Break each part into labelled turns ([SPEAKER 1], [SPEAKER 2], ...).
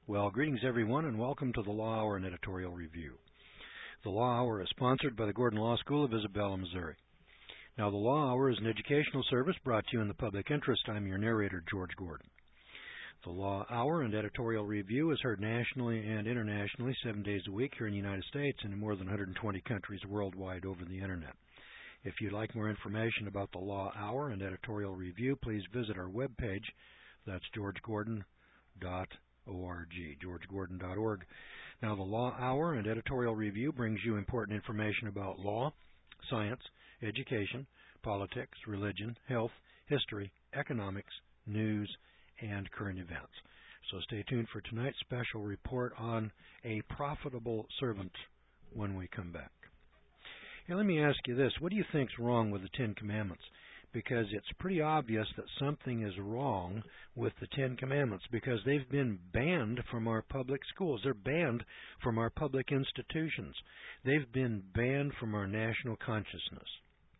[SPEAKER 1] Well, greetings everyone, and welcome to the Law Hour and Editorial Review. The Law Hour is sponsored by the Gordon Law School of Isabella, Missouri. Now, the Law Hour is an educational service brought to you in the public interest. I'm your narrator, George Gordon. The Law Hour and Editorial Review is heard nationally and internationally 7 days a week here in the United States and in more than 120 countries worldwide over the Internet. If you'd like more information about the Law Hour and Editorial Review, please visit our webpage. That's georgegordon.org. georgegordon.org. Now, the Law Hour and Editorial Review brings you important information about law, science, education, politics, religion, health, history, economics, news, and current events. So stay tuned for tonight's special report on a profitable servant when we come back. Now, let me ask you this. What do you think's wrong with the Ten Commandments? Because it's pretty obvious that something is wrong with the Ten Commandments because they've been banned from our public schools. They're banned from our public institutions. They've been banned from our national consciousness.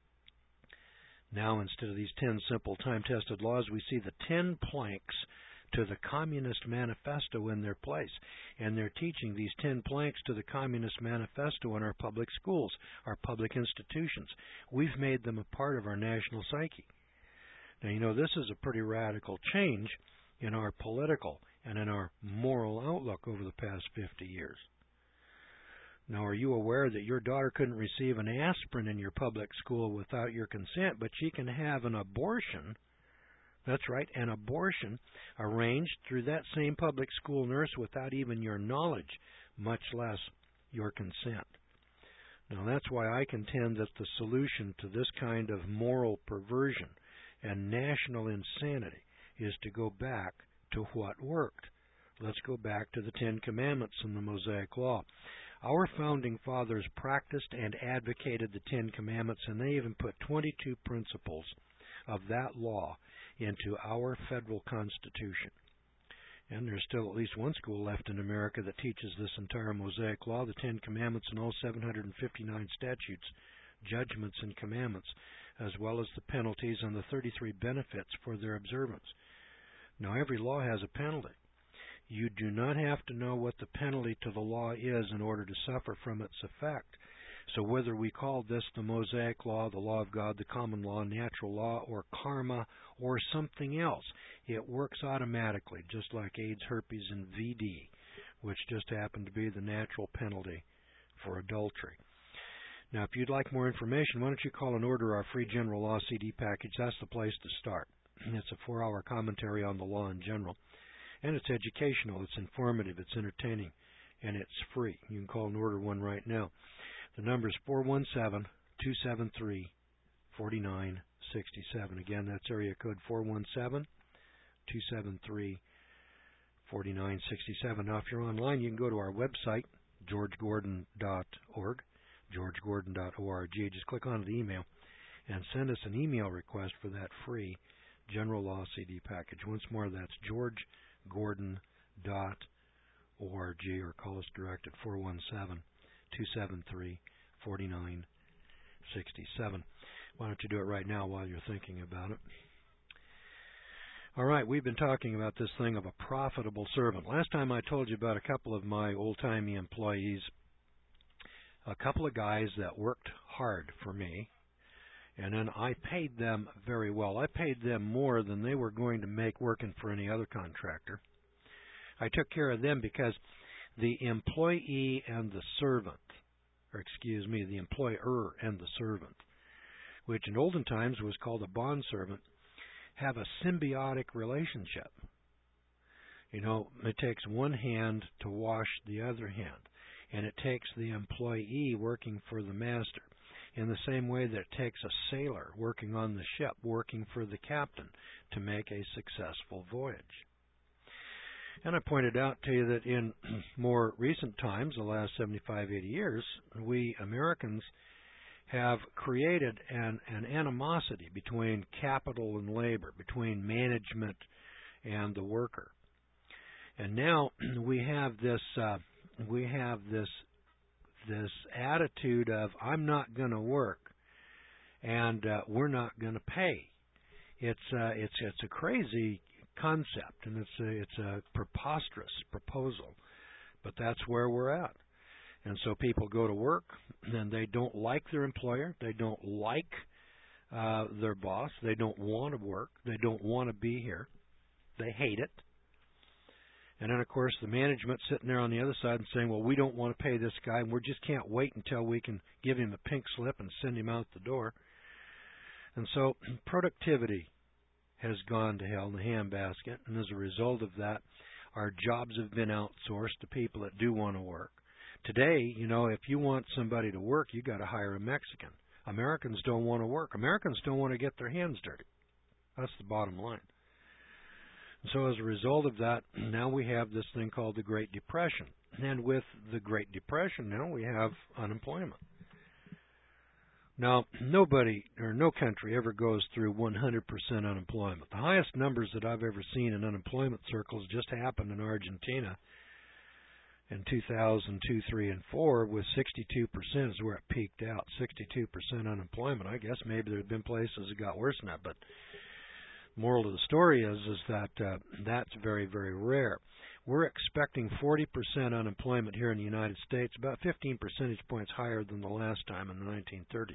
[SPEAKER 1] Now, instead of these 10 simple time-tested laws, we see the 10 planks to the Communist Manifesto in their place. And they're teaching these 10 planks to the Communist Manifesto in our public schools, our public institutions. We've made them a part of our national psyche. Now, you know, this is a pretty radical change in our political and in our moral outlook over the past 50 years. Now, are you aware that your daughter couldn't receive an aspirin in your public school without your consent, but she can have an abortion? That's right, an abortion arranged through that same public school nurse without even your knowledge, much less your consent. Now, that's why I contend that the solution to this kind of moral perversion and national insanity is to go back to what worked. Let's go back to the Ten Commandments and the Mosaic Law. Our founding fathers practiced and advocated the Ten Commandments, and they even put 22 principles of that law into our federal Constitution. And there's still at least one school left in America that teaches this entire Mosaic Law, the Ten Commandments and all 759 statutes, judgments, and commandments, as well as the penalties and the 33 benefits for their observance. Now, every law has a penalty. You do not have to know what the penalty to the law is in order to suffer from its effect. So whether we call this the Mosaic Law, the Law of God, the Common Law, Natural Law, or Karma, or something else, it works automatically, just like AIDS, herpes, and VD, which just happen to be the natural penalty for adultery. Now, if you'd like more information, why don't you call and order our free General Law CD package? That's the place to start. It's a 4-hour commentary on the law in general. And it's educational, it's informative, it's entertaining, and it's free. You can call and order one right now. The number is 417-273-4967. Again, that's area code 417-273-4967. Now, if you're online, you can go to our website, georgegordon.org, georgegordon.org. Just click on the email and send us an email request for that free General Law CD package. Once more, that's georgegordon.org, or call us direct at 417-273-4967. Why don't you do it right now while you're thinking about it? All right, we've been talking about this thing of a profitable servant. Last time I told you about a couple of my old-timey employees, a couple of guys that worked hard for me, and then I paid them very well. I paid them more than they were going to make working for any other contractor. I took care of them because the employee and the servant, the employer and the servant, which in olden times was called a bondservant, have a symbiotic relationship. You know, it takes one hand to wash the other hand, and it takes the employee working for the master in the same way that it takes a sailor working on the ship, working for the captain to make a successful voyage. And I pointed out to you that in more recent times, the last 75, 80 years, we Americans have created an animosity between capital and labor, between management and the worker. And now we have this attitude of I'm not going to work, and we're not going to pay. It's a crazy concept, and it's a preposterous proposal, but that's where we're at. And so people go to work, and they don't like their employer. They don't like their boss. They don't want to work. They don't want to be here. They hate it. And then, of course, the management's sitting there on the other side and saying, well, we don't want to pay this guy, and we just can't wait until we can give him a pink slip and send him out the door. And so productivity has gone to hell in the handbasket, and as a result of that, our jobs have been outsourced to people that do want to work. Today, if you want somebody to work, you got to hire a Mexican. Americans don't want to work. Americans don't want to get their hands dirty. That's the bottom line. So as a result of that, now we have this thing called the Great Depression. And with the Great Depression, now we have unemployment. Now, nobody or no country ever goes through 100% unemployment. The highest numbers that I've ever seen in unemployment circles just happened in Argentina in 2002, 3, and 4 with 62% is where it peaked out. 62% unemployment. I guess maybe there have been places that got worse than that, but moral of the story is that that's very, very rare. We're expecting 40% unemployment here in the United States, about 15 percentage points higher than the last time in the 1930s.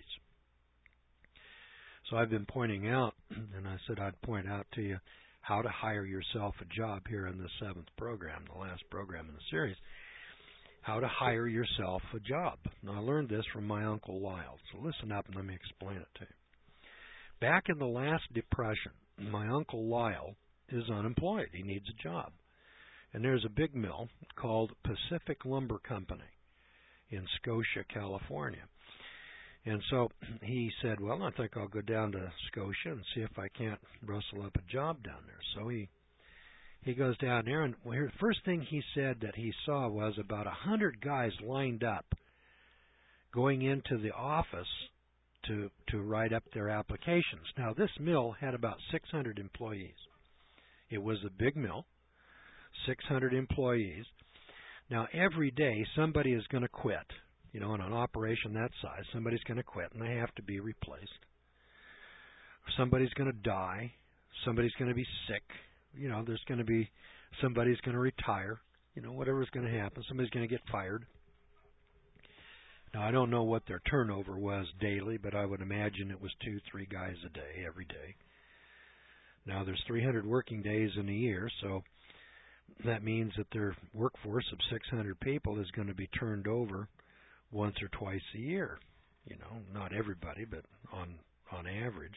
[SPEAKER 1] So I've been pointing out, and I said I'd point out to you how to hire yourself a job here in the 7th program, the last program in the series, how to hire yourself a job. Now, I learned this from my Uncle Lyle, so listen up and let me explain it to you. Back in the last Depression, my Uncle Lyle is unemployed. He needs a job. And there's a big mill called Pacific Lumber Company in Scotia, California. And so he said, well, I think I'll go down to Scotia and see if I can't rustle up a job down there. So he goes down there, and the first thing he said that he saw was about 100 guys lined up going into the office to write up their applications. Now, this mill had about 600 employees. It was a big mill, 600 employees. Now, every day somebody is going to quit. In an operation that size, somebody's going to quit, and they have to be replaced. Somebody's going to die. Somebody's going to be sick. There's going to be somebody's going to retire. Whatever's going to happen. Somebody's going to get fired. Now, I don't know what their turnover was daily, but I would imagine it was 2-3 guys a day, every day. Now, there's 300 working days in a year, so that means that their workforce of 600 people is going to be turned over once or twice a year. Not everybody, but on average.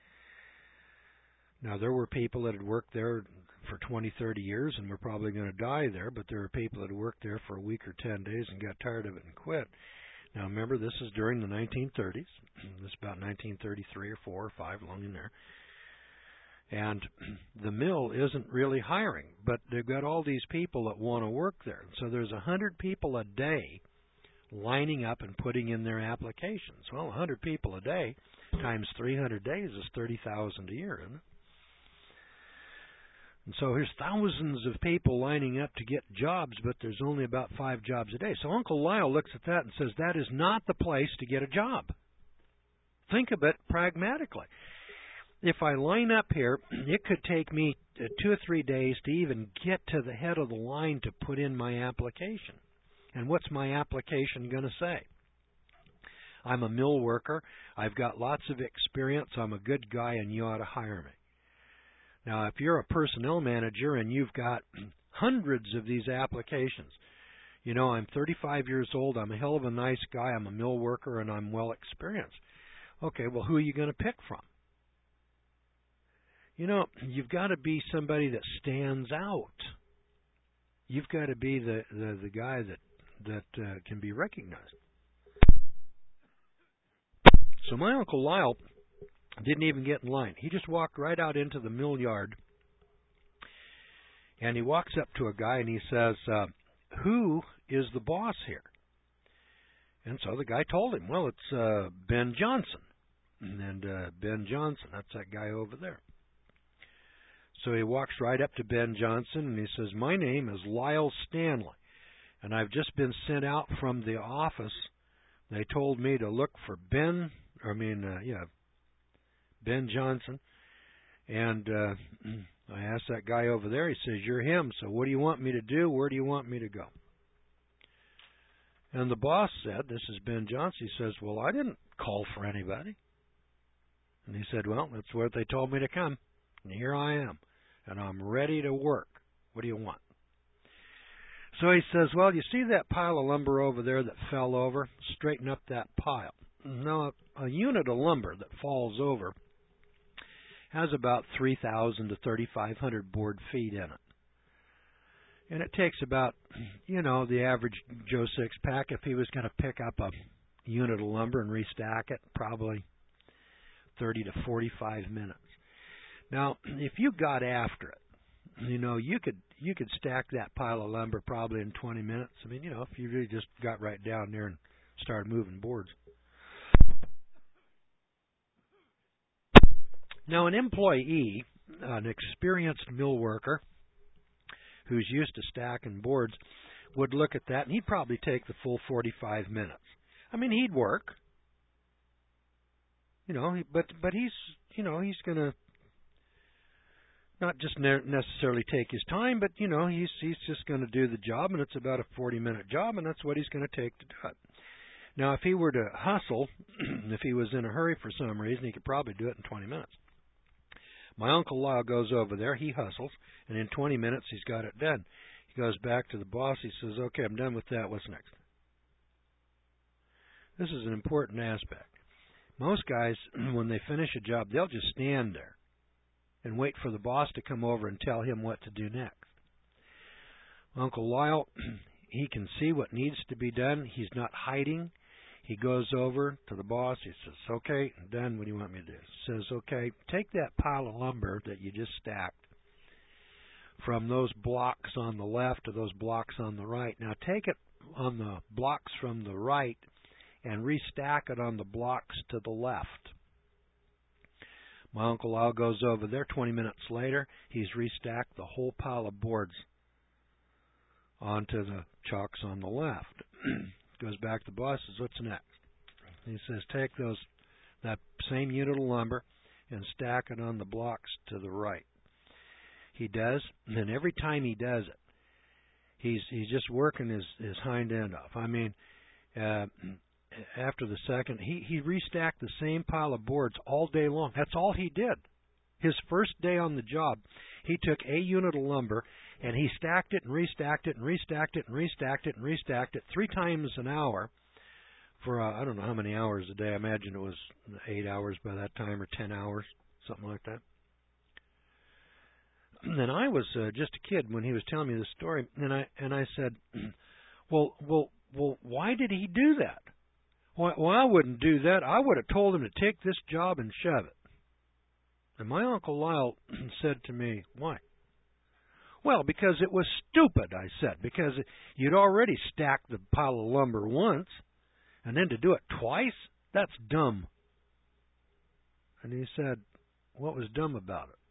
[SPEAKER 1] Now, there were people that had worked there for 20, 30 years and were probably going to die there, but there were people that had worked there for a week or 10 days and got tired of it and quit. Now, remember, this is during the 1930s. This is about 1933 or 4 or 5, along in there. And the mill isn't really hiring, but they've got all these people that want to work there. So there's 100 people a day lining up and putting in their applications. Well, 100 people a day times 300 days is 30,000 a year, isn't it? And so here's thousands of people lining up to get jobs, but there's only about 5 jobs a day. So Uncle Lyle looks at that and says, that is not the place to get a job. Think of it pragmatically. If I line up here, it could take me 2 or 3 days to even get to the head of the line to put in my application. And what's my application going to say? I'm a mill worker. I've got lots of experience. I'm a good guy, and you ought to hire me. Now, if you're a personnel manager and you've got hundreds of these applications, I'm 35 years old, I'm a hell of a nice guy, I'm a mill worker, and I'm well experienced. Okay, well, who are you going to pick from? You've got to be somebody that stands out. You've got to be the guy that can be recognized. So my Uncle Lyle didn't even get in line. He just walked right out into the mill yard, and he walks up to a guy and he says, who is the boss here? And so the guy told him, well, it's Ben Johnson. And Ben Johnson, that's that guy over there. So he walks right up to Ben Johnson and he says, my name is Lyle Stanley, and I've just been sent out from the office. They told me to look for Ben Johnson, and I asked that guy over there. He says, "You're him, so what do you want me to do? Where do you want me to go?" And the boss said, this is Ben Johnson, he says, "Well, I didn't call for anybody." And he said, "Well, that's where they told me to come. And here I am. And I'm ready to work. What do you want?" So he says, "Well, you see that pile of lumber over there that fell over? Straighten up that pile." Now, a unit of lumber that falls over has about 3,000 to 3,500 board feet in it. And it takes about, the average Joe Six-pack, if he was going to pick up a unit of lumber and restack it, probably 30 to 45 minutes. Now, if you got after it, you could stack that pile of lumber probably in 20 minutes. I mean, if you really just got right down there and started moving boards. Now, an employee, an experienced mill worker who's used to stacking boards, would look at that, and he'd probably take the full 45 minutes. I mean, he'd work, but he's going to not just necessarily take his time, but, he's just going to do the job, and it's about a 40-minute job, and that's what he's going to take to do it. Now, if he were to hustle, if he was in a hurry for some reason, he could probably do it in 20 minutes. My Uncle Lyle goes over there, he hustles, and in 20 minutes he's got it done. He goes back to the boss, he says, "Okay, I'm done with that, what's next?" This is an important aspect. Most guys, when they finish a job, they'll just stand there and wait for the boss to come over and tell him what to do next. Uncle Lyle, he can see what needs to be done. He's not hiding. He goes over to the boss. He says, "Okay, I'm done. What do you want me to do?" He says, "Okay, take that pile of lumber that you just stacked from those blocks on the left to those blocks on the right. Now take it on the blocks from the right and restack it on the blocks to the left." My Uncle Al goes over there. 20 minutes later, he's restacked the whole pile of boards onto the chocks on the left. Goes back to the boss, says, "What's next?" He says, "Take that same unit of lumber and stack it on the blocks to the right." He does, and every time he does it, he's just working his hind end off. I mean, after the second, he restacked the same pile of boards all day long. That's all he did. His first day on the job, he took a unit of lumber and he stacked it and restacked it and restacked it and restacked it and restacked it 3 times an hour for I don't know how many hours a day. I imagine it was 8 hours by that time or 10 hours, something like that. And I was just a kid when he was telling me this story, and I said, well, why did he do that? Well, I wouldn't do that. I would have told him to take this job and shove it. And my Uncle Lyle said to me, "Why?" "Well, because it was stupid," I said, "because you'd already stacked the pile of lumber once, and then to do it twice, that's dumb." And he said, "What was dumb about it?"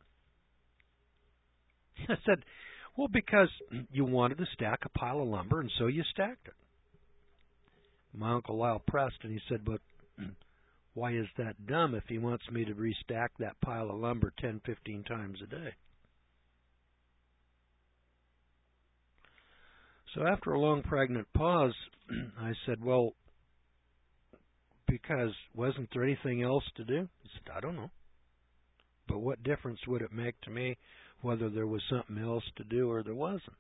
[SPEAKER 1] I said, "Well, because you wanted to stack a pile of lumber, and so you stacked it." My Uncle Lyle pressed, and he said, "But why is that dumb if he wants me to restack that pile of lumber 10, 15 times a day?" So after a long pregnant pause, I said, "Well, because wasn't there anything else to do?" He said, "I don't know. But what difference would it make to me whether there was something else to do or there wasn't?"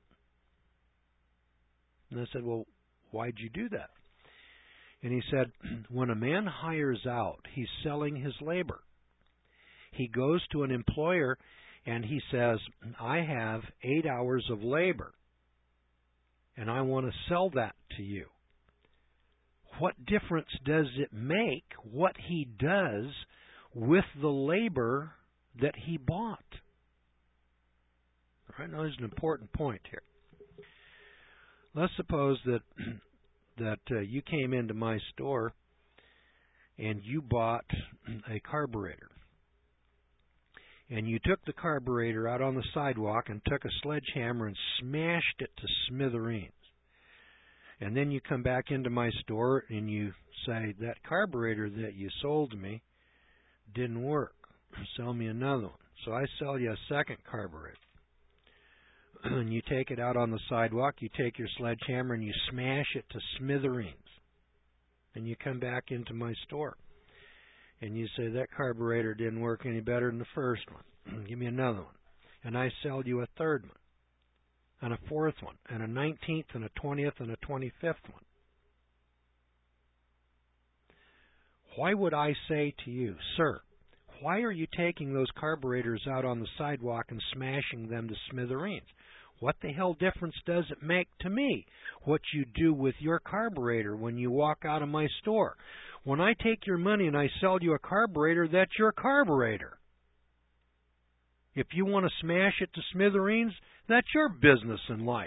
[SPEAKER 1] And I said, "Well, why'd you do that?" And he said, "When a man hires out, he's selling his labor. He goes to an employer and he says, 'I have 8 hours of labor, and I want to sell that to you.' What difference does it make what he does with the labor that he bought?" All right, now there's an important point here. Let's suppose that you came into my store and you bought a carburetor. And you took the carburetor out on the sidewalk and took a sledgehammer and smashed it to smithereens. And then you come back into my store and you say, "That carburetor that you sold me didn't work. Sell me another one." So I sell you a second carburetor. And you take it out on the sidewalk, you take your sledgehammer and you smash it to smithereens. And you come back into my store. And you say, that carburetor didn't work any better than the first one. Give me another one. And I sell you a third one, and a fourth one, and a 19th, and a 20th, and a 25th one. Why would I say to you, sir, why are you taking those carburetors out on the sidewalk and smashing them to smithereens? What the hell difference does it make to me what you do with your carburetor when you walk out of my store? When I take your money and I sell you a carburetor, that's your carburetor. If you want to smash it to smithereens, that's your business in life.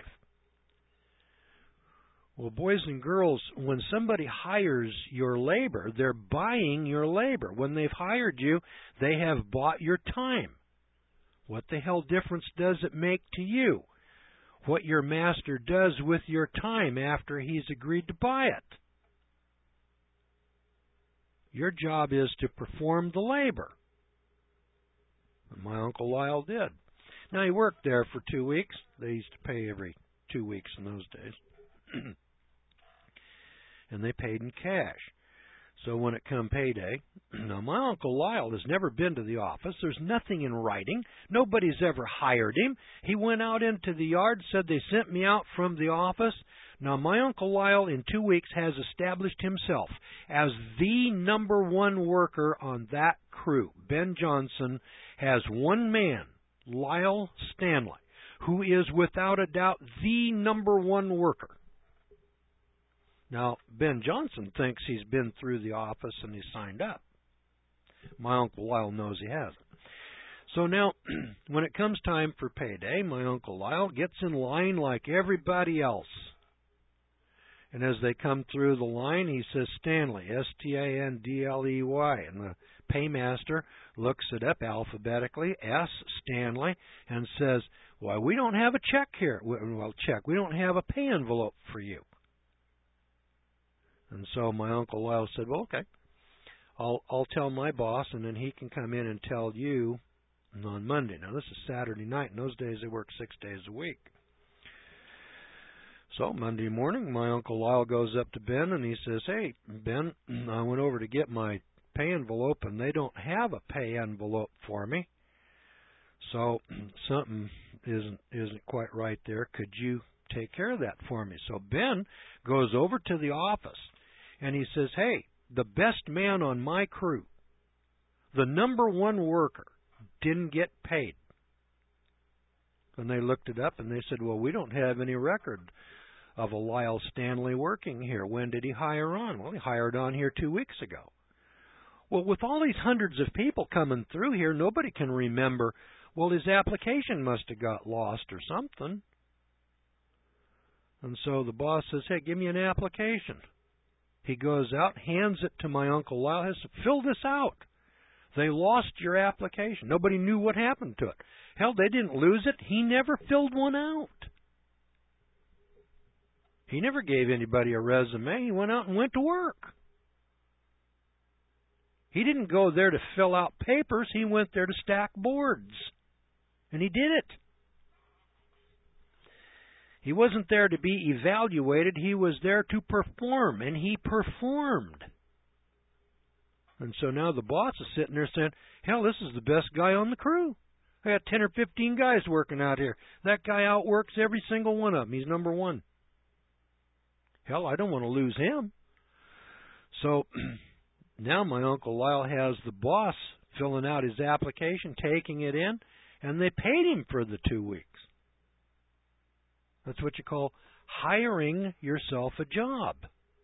[SPEAKER 1] Well, boys and girls, when somebody hires your labor, they're buying your labor. When they've hired you, they have bought your time. What the hell difference does it make to you what your master does with your time after he's agreed to buy it? Your job is to perform the labor. And my Uncle Lyle did. Now, he worked there for 2 weeks. They used to pay every 2 weeks in those days. And they paid in cash. So when it come payday, now my Uncle Lyle has never been to the office. There's nothing in writing. Nobody's ever hired him. He went out into the yard, said they sent me out from the office. Now my Uncle Lyle in 2 weeks has established himself as the number one worker on that crew. Ben Johnson has one man, Lyle Stanley, who is without a doubt the number one worker. Now, Ben Johnson thinks he's been through the office and he's signed up. My Uncle Lyle knows he hasn't. So now, when it comes time for payday, my Uncle Lyle gets in line like everybody else. And as they come through the line, he says, Stanley, S-T-A-N-D-L-E-Y. And the paymaster looks it up alphabetically, S, Stanley, and says, why, we don't have a check here. Well, check. We don't have a pay envelope for you. And so my Uncle Lyle said, well, okay, I'll tell my boss, and then he can come in and tell you on Monday. Now, this is Saturday night. In those days, they work 6 days a week. So Monday morning, my Uncle Lyle goes up to Ben, and he says, hey, Ben, I went over to get my pay envelope, and they don't have a pay envelope for me. So something isn't quite right there. Could you take care of that for me? So Ben goes over to the office, and he says, hey, the best man on my crew, the number one worker, didn't get paid. And they looked it up, and they said, well, we don't have any record of a Lyle Stanley working here. When did he hire on? Well, he hired on here 2 weeks ago. Well, with all these hundreds of people coming through here, nobody can remember, well, his application must have got lost or something. And so the boss says, hey, give me an application. He goes out, hands it to my Uncle Lyle, says, fill this out. They lost your application. Nobody knew what happened to it. Hell, they didn't lose it. He never filled one out. He never gave anybody a resume. He went out and went to work. He didn't go there to fill out papers. He went there to stack boards. And he did it. He wasn't there to be evaluated. He was there to perform, and he performed. And so now the boss is sitting there saying, hell, this is the best guy on the crew. I got 10 or 15 guys working out here. That guy outworks every single one of them. He's number one. Hell, I don't want to lose him. So now my Uncle Lyle has the boss filling out his application, taking it in, and they paid him for the 2 weeks. That's what you call hiring yourself a job.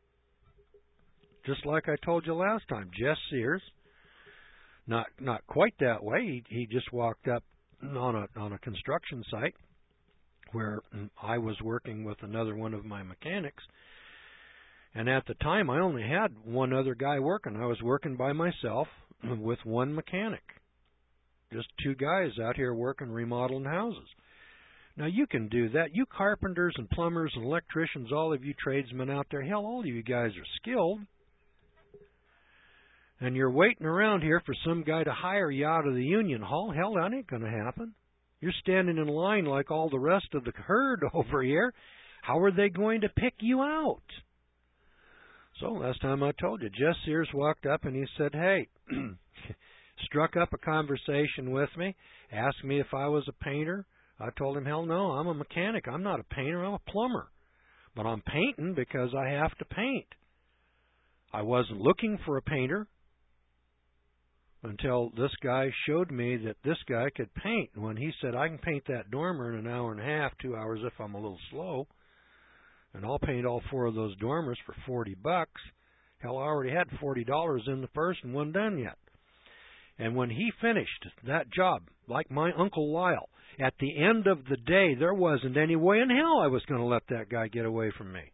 [SPEAKER 1] Just like I told you last time, Jess Sears, not quite that way. He just walked up on a construction site where I was working with another one of my mechanics. And at the time, I only had one other guy working. I was working by myself with one mechanic. Just two guys out here working, remodeling houses. Now, you can do that. You carpenters and plumbers and electricians, all of you tradesmen out there, hell, all of you guys are skilled. And you're waiting around here for some guy to hire you out of the union hall. Hell, that ain't going to happen. You're standing in line like all the rest of the herd over here. How are they going to pick you out? So last time I told you, Jess Sears walked up and he said, hey, struck up a conversation with me, asked me if I was a painter. I told him, hell no, I'm a mechanic. I'm not a painter, I'm a plumber. But I'm painting because I have to paint. I wasn't looking for a painter until this guy showed me that this guy could paint. When he said, I can paint that dormer in an hour and a half, 2 hours if I'm a little slow, and I'll paint all 4 of those dormers for $40. Hell, I already had $40 in the purse and wasn't done yet. And when he finished that job, like my Uncle Lyle, at the end of the day, there wasn't any way in hell I was going to let that guy get away from me.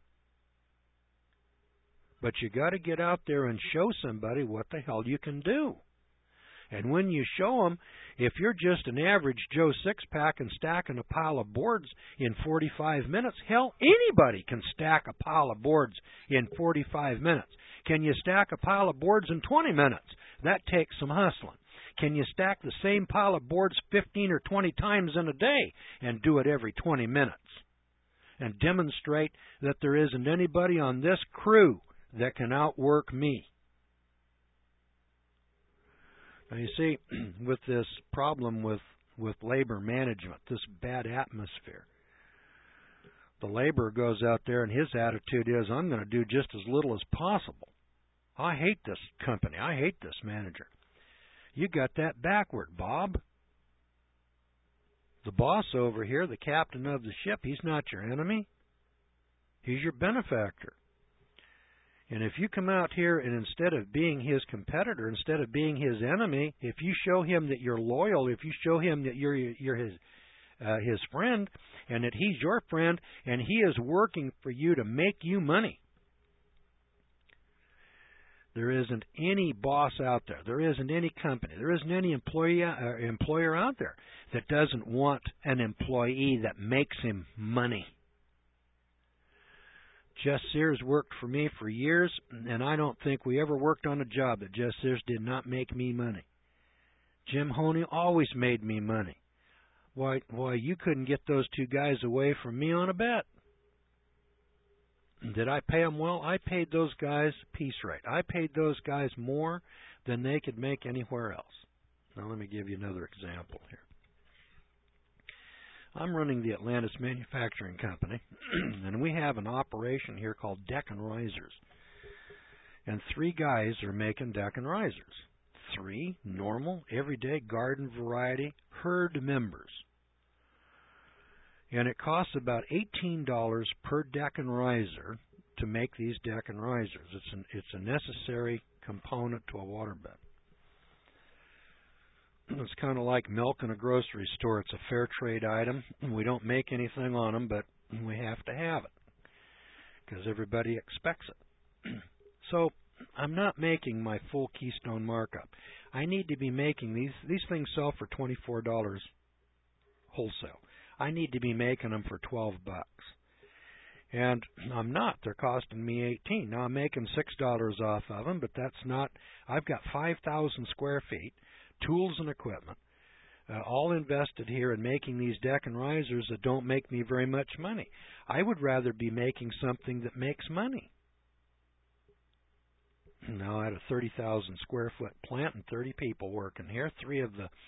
[SPEAKER 1] But you got to get out there and show somebody what the hell you can do. And when you show them, if you're just an average Joe six-pack and stacking a pile of boards in 45 minutes, hell, anybody can stack a pile of boards in 45 minutes. Can you stack a pile of boards in 20 minutes? That takes some hustling. Can you stack the same pile of boards 15 or 20 times in a day and do it every 20 minutes? And demonstrate that there isn't anybody on this crew that can outwork me. Now, you see, with this problem with labor management, this bad atmosphere, the laborer goes out there and his attitude is, I'm going to do just as little as possible. I hate this company. I hate this manager. You got that backward, Bob. The boss over here, the captain of the ship, he's not your enemy. He's your benefactor. And if you come out here and instead of being his competitor, instead of being his enemy, if you show him that you're loyal, if you show him that you're his friend, and that he's your friend, and he is working for you to make you money, there isn't any boss out there, there isn't any company, there isn't any employer out there that doesn't want an employee that makes him money. Jess Sears worked for me for years, and I don't think we ever worked on a job that Jess Sears did not make me money. Jim Honey always made me money. Why, you couldn't get those 2 guys away from me on a bet. Did I pay them well? I paid those guys piece rate. I paid those guys more than they could make anywhere else. Now let me give you another example here. I'm running the Atlantis Manufacturing Company, and we have an operation here called Deck and Risers. And 3 guys are making deck and risers. 3 normal, everyday garden variety herd members. And it costs about $18 per deck and riser to make these deck and risers. It's a necessary component to a waterbed. It's kind of like milk in a grocery store. It's a fair trade item. We don't make anything on them, but we have to have it because everybody expects it. So I'm not making my full Keystone markup. I need to be making these things sell for $24 wholesale. I need to be making them for $12. And I'm not. They're costing me $18. Now I'm making $6 off of them, but that's not. I've got 5,000 square feet, tools and equipment, all invested here in making these deck and risers that don't make me very much money. I would rather be making something that makes money. Now I had a 30,000 square foot plant and 30 people working here. Three of the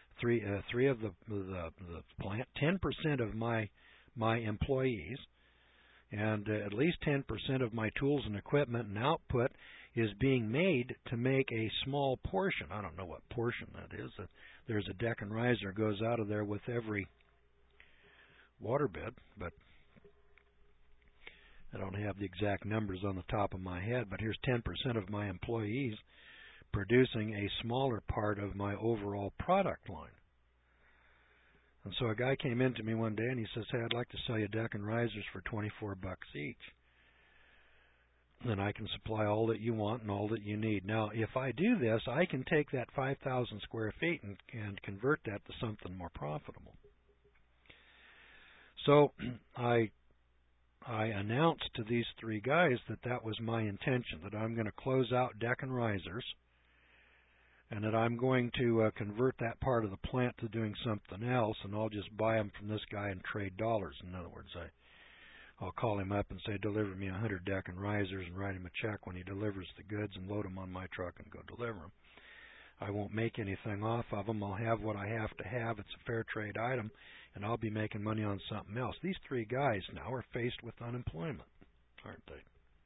[SPEAKER 1] plant, 10% of my employees, and at least 10% of my tools and equipment and output is being made to make a small portion. I don't know what portion that is. There's a deck and riser goes out of there with every waterbed, but I don't have the exact numbers on the top of my head, but here's 10% of my employees producing a smaller part of my overall product line. And so a guy came in to me one day and he says, hey, I'd like to sell you deck and risers for $24 each. And I can supply all that you want and all that you need. Now, if I do this, I can take that 5,000 square feet and convert that to something more profitable. So I announced to these 3 guys that was my intention, that I'm going to close out deck and risers and that I'm going to convert that part of the plant to doing something else, and I'll just buy them from this guy and trade dollars. In other words, I'll call him up and say, deliver me 100 deck and risers, and write him a check when he delivers the goods and load them on my truck and go deliver them. I won't make anything off of them. I'll have what I have to have. It's a fair trade item, and I'll be making money on something else. These three guys now are faced with unemployment, aren't they?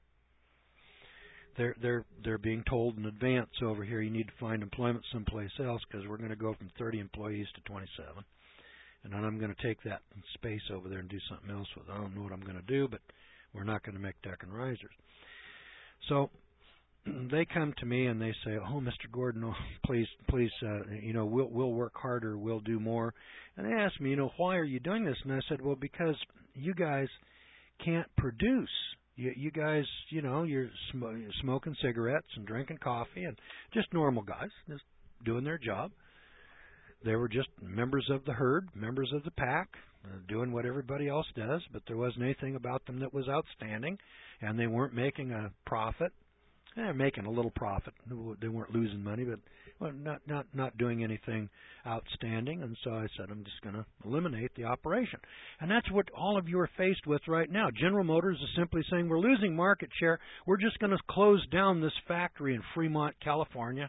[SPEAKER 1] They're being told in advance over here, you need to find employment someplace else because we're going to go from 30 employees to 27. And then I'm going to take that space over there and do something else with it. I don't know what I'm going to do, but we're not going to make deck and risers. So they come to me and they say, "Oh, Mr. Gordon, oh, please, we'll work harder, we'll do more." And they asked me, why are you doing this? And I said, well, because you guys can't produce. You guys, you're smoking cigarettes and drinking coffee and just normal guys, just doing their job. They were just members of the herd, members of the pack, doing what everybody else does, but there wasn't anything about them that was outstanding, and they weren't making a profit. They're making a little profit. They weren't losing money, but not doing anything outstanding. And so I said, I'm just going to eliminate the operation. And that's what all of you are faced with right now. General Motors is simply saying, we're losing market share. We're just going to close down this factory in Fremont, California.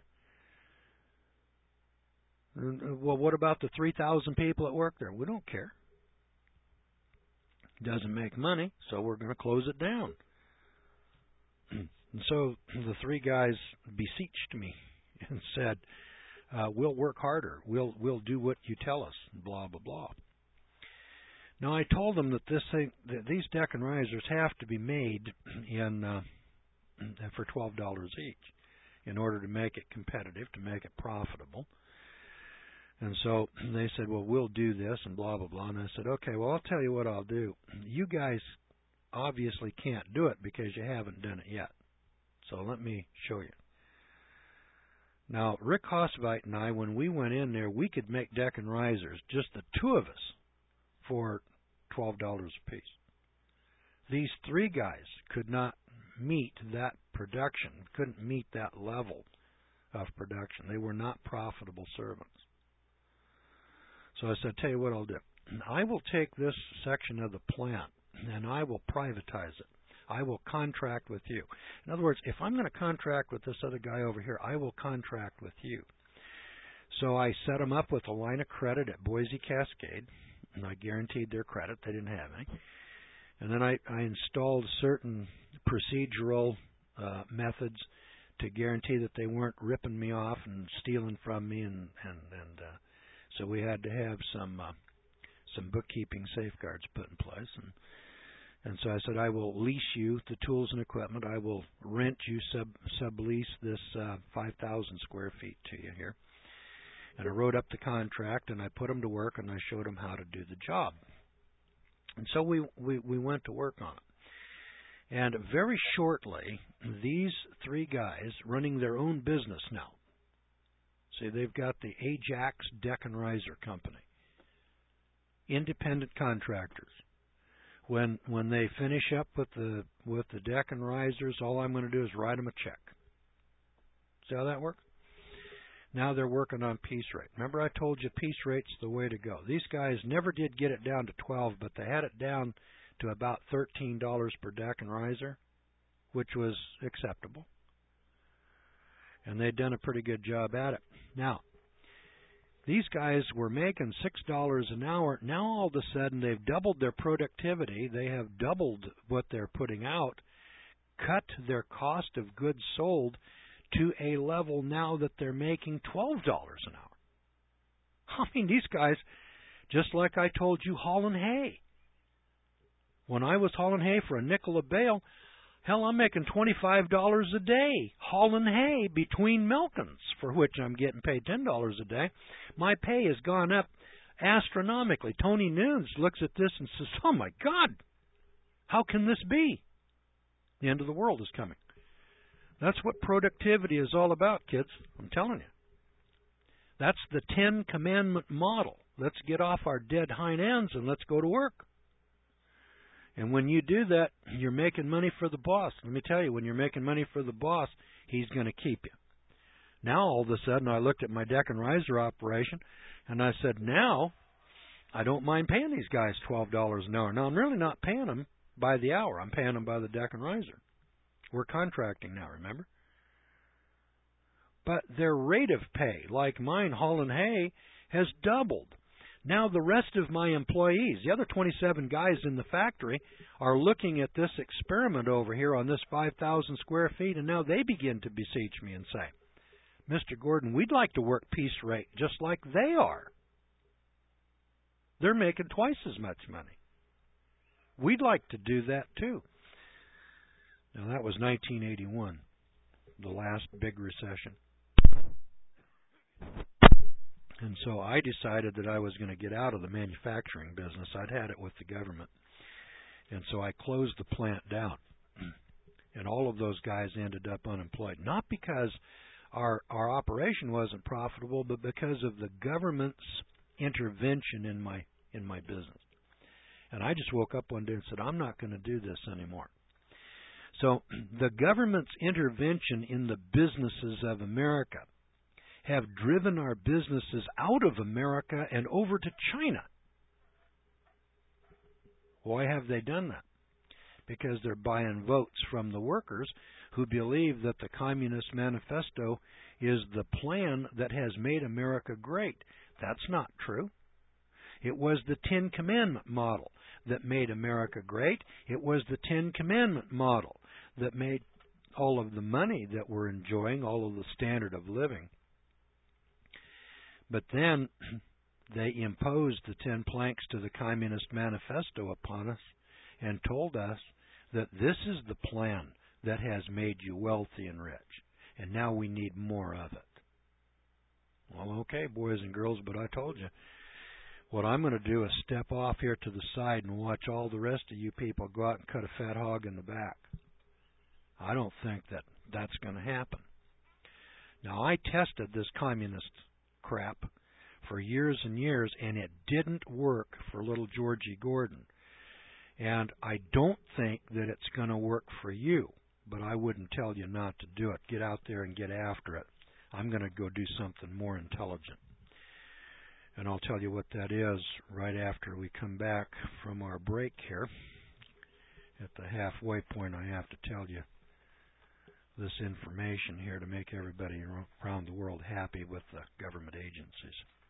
[SPEAKER 1] Well, what about the 3,000 people that work there? We don't care. It doesn't make money, so we're going to close it down. And so the three guys beseeched me and said, we'll work harder. We'll do what you tell us, blah, blah, blah. Now, I told them that these deck and risers have to be made for $12 each in order to make it competitive, to make it profitable. And so they said, well, we'll do this and blah, blah, blah. And I said, okay, well, I'll tell you what I'll do. You guys obviously can't do it because you haven't done it yet. So let me show you. Now, Rick Hosvite and I, when we went in there, we could make deck and risers, just the two of us, for $12 a piece. These three guys could not meet that production, couldn't meet that level of production. They were not profitable servants. So I said, tell you what I'll do. I will take this section of the plant and I will privatize it. I will contract with you. In other words, if I'm going to contract with this other guy over here, I will contract with you. So I set them up with a line of credit at Boise Cascade, and I guaranteed their credit. They didn't have any. And then I installed certain procedural methods to guarantee that they weren't ripping me off and stealing from me, and so we had to have some bookkeeping safeguards put in place. And so I said, I will lease you the tools and equipment. I will rent you, sublease this 5,000 square feet to you here. And I wrote up the contract, and I put them to work, and I showed them how to do the job. And so we went to work on it. And very shortly, these three guys running their own business now. See, they've got the Ajax Deck and Riser Company. Independent contractors. When they finish up with the deck and risers, all I'm going to do is write them a check. See how that works? Now they're working on piece rate. Remember I told you piece rate's the way to go. These guys never did get it down to 12, but they had it down to about $13 per deck and riser, which was acceptable. And they'd done a pretty good job at it. Now, these guys were making $6 an hour. Now all of a sudden they've doubled their productivity. They have doubled what they're putting out, cut their cost of goods sold to a level now that they're making $12 an hour. I mean, these guys, just like I told you, hauling hay. When I was hauling hay for a nickel a bale, hell, I'm making $25 a day hauling hay between milkings, for which I'm getting paid $10 a day. My pay has gone up astronomically. Tony Nunes looks at this and says, oh my God, how can this be? The end of the world is coming. That's what productivity is all about, kids. I'm telling you. That's the 10 Commandment model. Let's get off our dead hind ends and let's go to work. And when you do that, you're making money for the boss. Let me tell you, when you're making money for the boss, he's going to keep you. Now, all of a sudden, I looked at my deck and riser operation, and I said, now I don't mind paying these guys $12 an hour. Now, I'm really not paying them by the hour. I'm paying them by the deck and riser. We're contracting now, remember? But their rate of pay, like mine, Holland Hay, has doubled. Now the rest of my employees, the other 27 guys in the factory, are looking at this experiment over here on this 5,000 square feet, and now they begin to beseech me and say, Mr. Gordon, we'd like to work piece rate just like they are. They're making twice as much money. We'd like to do that too. Now that was 1981, the last big recession. And so I decided that I was going to get out of the manufacturing business. I'd had it with the government. And so I closed the plant down. And all of those guys ended up unemployed. Not because our operation wasn't profitable, but because of the government's intervention in my business. And I just woke up one day and said, I'm not going to do this anymore. So the government's intervention in the businesses of America have driven our businesses out of America and over to China. Why have they done that? Because they're buying votes from the workers who believe that the Communist Manifesto is the plan that has made America great. That's not true. It was the Ten Commandment model that made America great. It was the Ten Commandment model that made all of the money that we're enjoying, all of the standard of living. But then they imposed the 10 planks to the Communist Manifesto upon us and told us that this is the plan that has made you wealthy and rich, and now we need more of it. Well, okay, boys and girls, but I told you, what I'm going to do is step off here to the side and watch all the rest of you people go out and cut a fat hog in the back. I don't think that that's going to happen. Now, I tested this communist crap for years and years, and it didn't work for little Georgie Gordon. And I don't think that it's going to work for you, but I wouldn't tell you not to do it. Get out there and get after it. I'm going to go do something more intelligent. And I'll tell you what that is right after we come back from our break here. At the halfway point, I have to tell you this information here to make everybody around the world happy with the government agencies.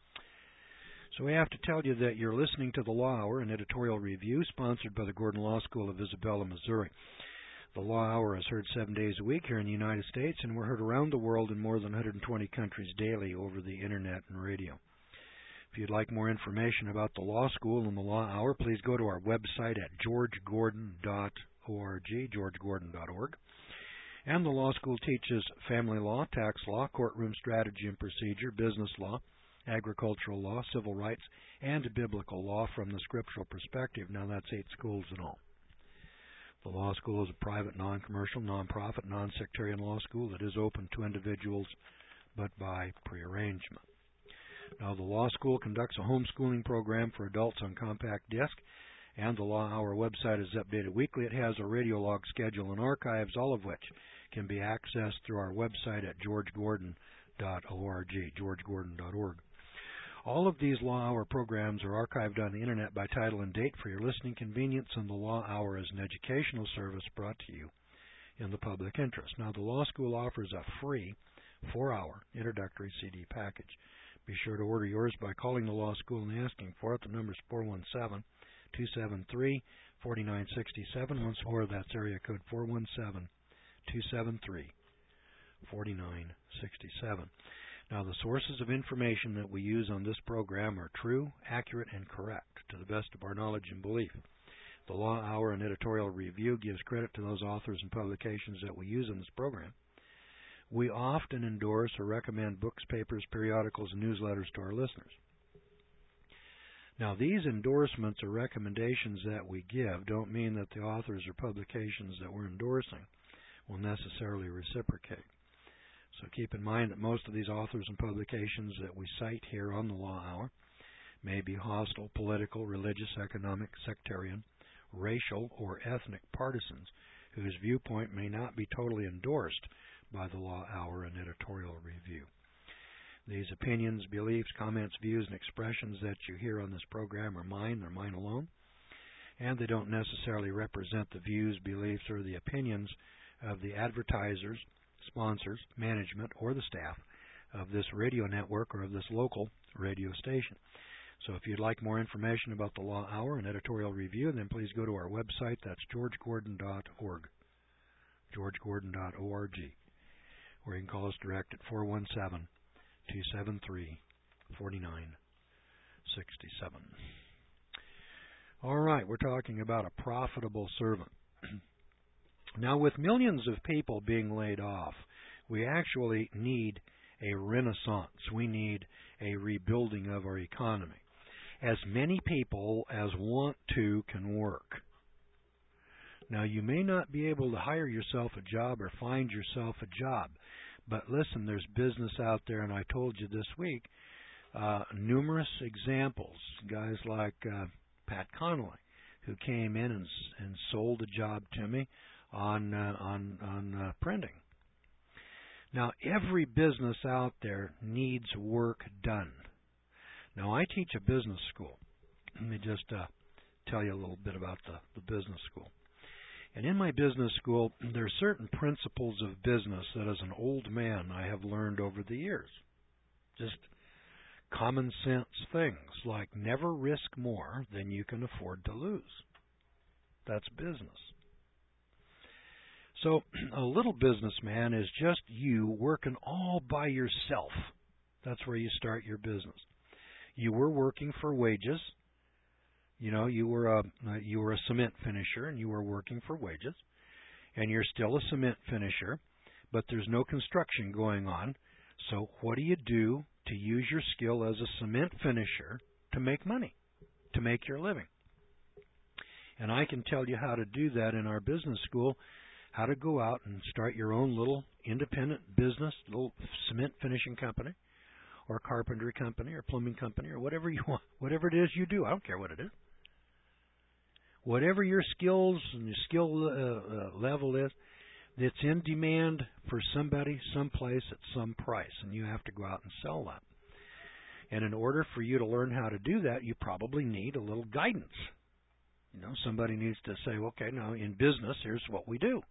[SPEAKER 1] So we have to tell you that you're listening to the Law Hour, an editorial review sponsored by the Gordon Law School of Isabella, Missouri. The Law Hour is heard 7 days a week here in the United States, and we're heard around the world in more than 120 countries daily over the Internet and radio. If you'd like more information about the Law School and the Law Hour, please go to our website at georgegordon.org, georgegordon.org. And the law school teaches family law, tax law, courtroom strategy and procedure, business law, agricultural law, civil rights, and biblical law from the scriptural perspective. Now, that's 8 schools in all. The law school is a private, non-commercial, non-profit, non-sectarian law school that is open to individuals, but by prearrangement. Now, the law school conducts a homeschooling program for adults on compact disc, and the Law Hour website is updated weekly. It has a radio log schedule and archives, all of which can be accessed through our website at georgegordon.org, georgegordon.org. All of these Law Hour programs are archived on the Internet by title and date for your listening convenience, and the Law Hour is an educational service brought to you in the public interest. Now, the law school offers a free 4-hour introductory CD package. Be sure to order yours by calling the law school and asking for it. The number is 417-273-4967. Once more, that's area code 417-273-4967. Now, the sources of information that we use on this program are true, accurate, and correct to the best of our knowledge and belief. The Law Hour and editorial review gives credit to those authors and publications that we use in this program. We often endorse or recommend books, papers, periodicals, and newsletters to our listeners. Now, these endorsements or recommendations that we give don't mean that the authors or publications that we're endorsing will necessarily reciprocate. So keep in mind that most of these authors and publications that we cite here on the Law Hour may be hostile, political, religious, economic, sectarian, racial, or ethnic partisans whose viewpoint may not be totally endorsed by the Law Hour and Editorial Review. These opinions, beliefs, comments, views, and expressions that you hear on this program are mine. They're mine alone. And they don't necessarily represent the views, beliefs, or the opinions of the advertisers, sponsors, management, or the staff of this radio network or of this local radio station. So if you'd like more information about the Law Hour and Editorial Review, then please go to our website. That's georgegordon.org, georgegordon.org, or you can call us direct at 417-273-4967. All right, we're talking about a profitable servant. Now, with millions of people being laid off, we actually need a renaissance. We need a rebuilding of our economy. As many people as want to can work. Now, you may not be able to hire yourself a job or find yourself a job, but listen, there's business out there, and I told you this week, numerous examples, guys like Pat Connolly, who came in and sold a job to me on printing. Now, every business out there needs work done. Now, I teach a business school. Let me just tell you a little bit about the business school. And in my business school, there are certain principles of business that as an old man I have learned over the years. Just common sense things like never risk more than you can afford to lose. That's business. So a little businessman is just you working all by yourself. That's where you start your business. You were working for wages. You know, you were a cement finisher and you were working for wages. And you're still a cement finisher, but there's no construction going on. So what do you do to use your skill as a cement finisher to make money, to make your living? And I can tell you how to do that in our business school, how to go out and start your own little independent business, little cement finishing company, or carpentry company, or plumbing company, or whatever you want, whatever it is you do. I don't care what it is. Whatever your skills and your skill level is, it's in demand for somebody, someplace, at some price, and you have to go out and sell that. And in order for you to learn how to do that, you probably need a little guidance. You know, somebody needs to say, okay, now in business, here's what we do.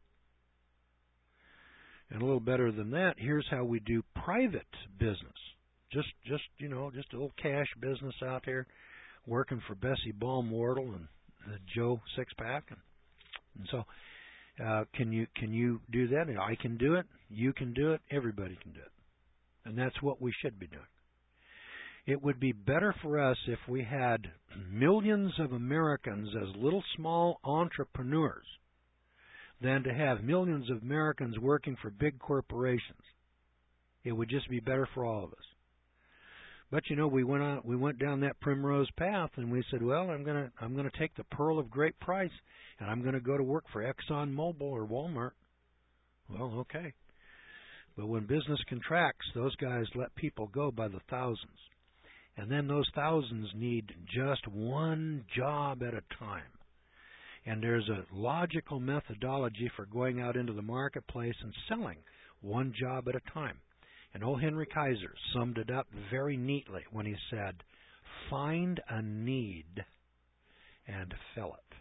[SPEAKER 1] And a little better than that, here's how we do private business. Just a little cash business out there, working for Bessie Baumwartle and Joe Sixpack, and so can you do that? I can do it. You can do it. Everybody can do it, and that's what we should be doing. It would be better for us if we had millions of Americans as little small entrepreneurs than to have millions of Americans working for big corporations. It would just be better for all of us. But you know, we went down that primrose path, and we said, well, I'm gonna take the pearl of great price, and I'm gonna go to work for ExxonMobil or Walmart. Well, okay. But when business contracts, those guys let people go by the thousands. And then those thousands need just one job at a time. And there's a logical methodology for going out into the marketplace and selling one job at a time. And old Henry Kaiser summed it up very neatly when he said, find a need and fill it.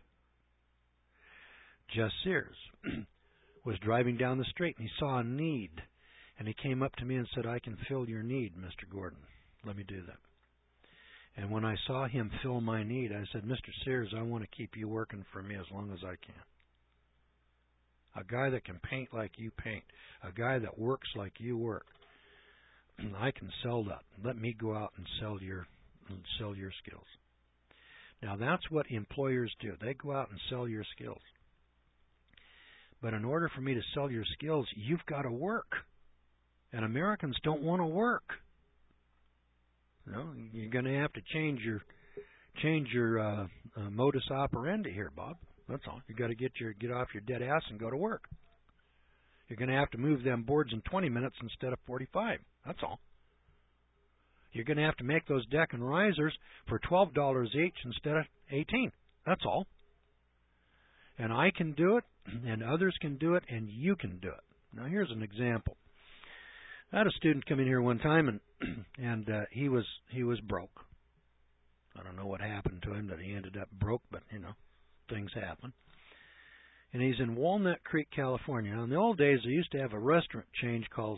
[SPEAKER 1] Jess Sears was driving down the street and he saw a need. And he came up to me and said, I can fill your need, Mr. Gordon. Let me do that. And when I saw him fill my need, I said, Mr. Sears, I want to keep you working for me as long as I can. A guy that can paint like you paint. A guy that works like you work. I can sell that. Let me go out and sell your skills. Now, that's what employers do. They go out and sell your skills. But in order for me to sell your skills, you've got to work. And Americans don't want to work. You know, you're going to have to change your modus operandi here, Bob. That's all. You got to get off your dead ass and go to work. You're going to have to move them boards in 20 minutes instead of 45. That's all. You're going to have to make those deck and risers for $12 each instead of $18. That's all. And I can do it, and others can do it, and you can do it. Now, here's an example. I had a student come in here one time, and he was broke. I don't know what happened to him that he ended up broke, but things happen. And he's in Walnut Creek, California. Now, in the old days, they used to have a restaurant chain called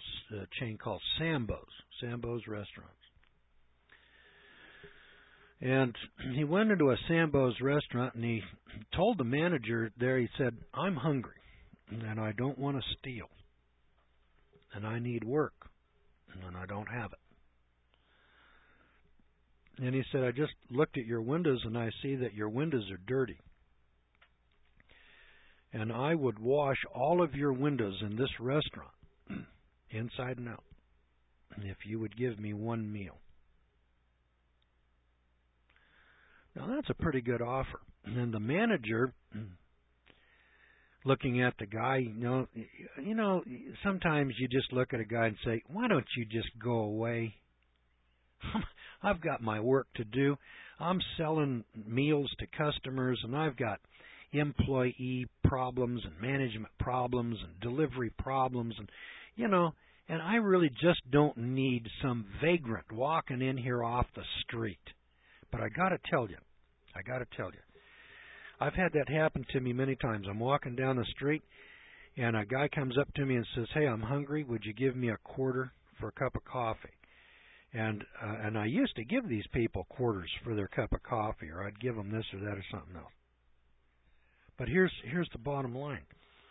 [SPEAKER 1] Sambo's Restaurants. And he went into a Sambo's restaurant, and he told the manager there, he said, "I'm hungry, and I don't want to steal, and I need work, and I don't have it." And he said, "I just looked at your windows, and I see that your windows are dirty. And I would wash all of your windows in this restaurant, inside and out, if you would give me one meal." Now, that's a pretty good offer. And the manager, looking at the guy, sometimes you just look at a guy and say, "Why don't you just go away? I've got my work to do. I'm selling meals to customers, and I've got employee problems and management problems and delivery problems, and I really just don't need some vagrant walking in here off the street. But I got to tell you, I've had that happen to me many times. I'm walking down the street, and a guy comes up to me and says, 'Hey, I'm hungry. Would you give me a quarter for a cup of coffee?' And I used to give these people quarters for their cup of coffee, or I'd give them this or that or something else. But here's the bottom line.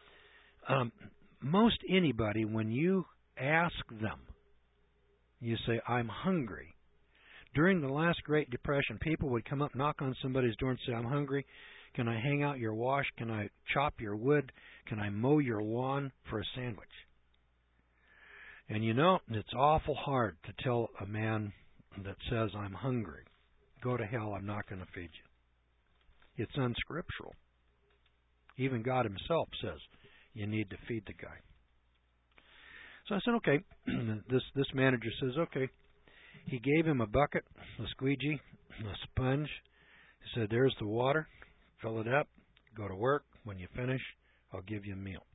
[SPEAKER 1] Most anybody, when you ask them, you say, 'I'm hungry.' During the last Great Depression, people would come up, knock on somebody's door and say, 'I'm hungry. Can I hang out your wash? Can I chop your wood? Can I mow your lawn for a sandwich?' And it's awful hard to tell a man that says, 'I'm hungry, go to hell, I'm not going to feed you.' It's unscriptural. Even God himself says you need to feed the guy. So I said, okay. This manager says, okay. He gave him a bucket, a squeegee, a sponge. He said, "There's the water. Fill it up. Go to work. When you finish, I'll give you a meal."